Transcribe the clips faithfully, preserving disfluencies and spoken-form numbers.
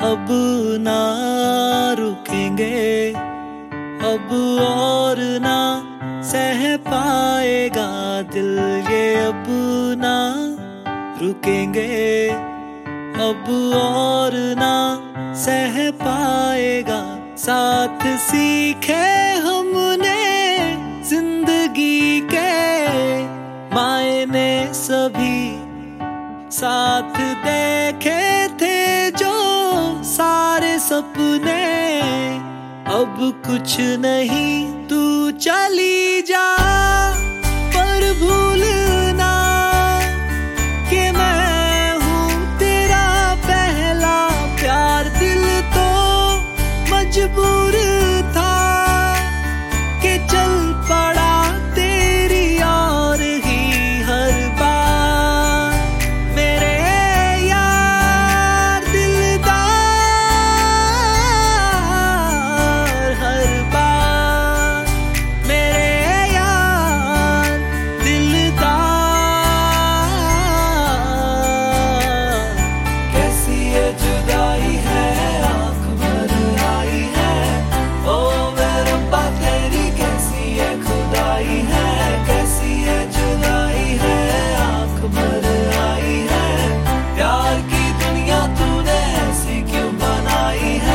अब ना रुकेंगे, अब और ना सह पाएगा दिल ये, अब ना रुकेंगे, अब और ना सह पाएगा। साथ सीखे हमने जिंदगी के मायने सभी, साथ देखे थे जो सारे सपने। अब कुछ नहीं तू चली जा, पर भूलना कि मैं हूँ तेरा पहला प्यार। दिल तो मजबूर था कि चल पड़ा तेरी और ही हर बार। मेरे यार दिलदार, हर बार मेरे यार दिलदार। कैसी ये जुदाई है, आँख भर आई है, ओ मेरे रब्बा तेरी कैसी ये खुदाई है। कैसी ये जुदाई है, आँख भर आई है, प्यार की दुनिया तूने ऐसी क्यों बनाई है।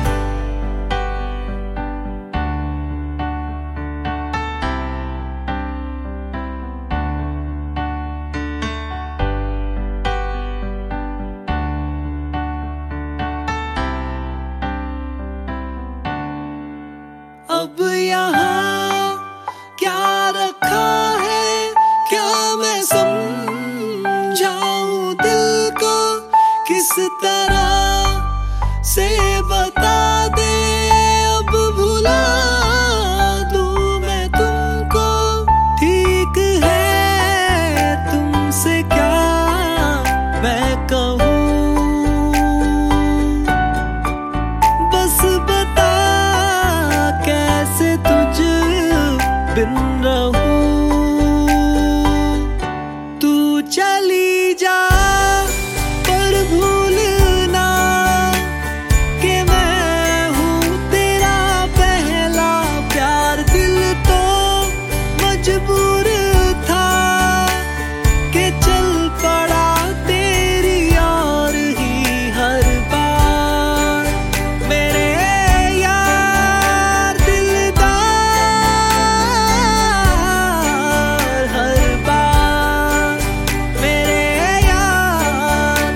अब यहाँ क्या रखा है, क्या मैं समझाऊं दिल को, किस तरह से बता दे। अब भुला दूं मैं तुमको, ठीक है तुमसे क्या मैं कहूँ। बस बता कैसे तुझ बिन रहूं। तू चली जा, पर भूलना कि मैं हूँ तेरा पहला प्यार। दिल तो मजबूर था कि चल पड़ा तेरी और ही हर बार। मेरे यार दिलदार, हर बार मेरे यार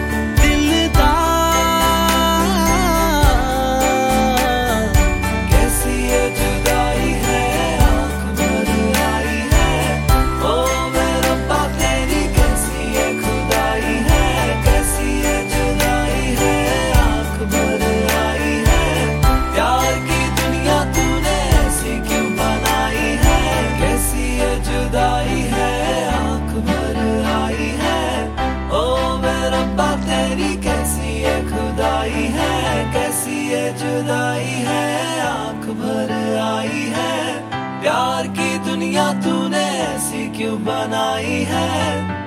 दिलदार। कैसी ये जुदाई है, आँख भर आई है, ओ मेरे रब्बा तेरी कैसी ये खुदाई है। कैसी ये जुदाई है, आँख भर आई है, प्यार की दुनिया तूने ऐसी क्यों बनाई है। कैसी ये जुदाई है, आँख भर आई है, ओ मेरे रब्बा तेरी कैसी ये खुदाई है। कैसी ये जुदाई है, आँख भर आई है, प्यार की दुनिया तूने ऐसी क्यों बनाई है।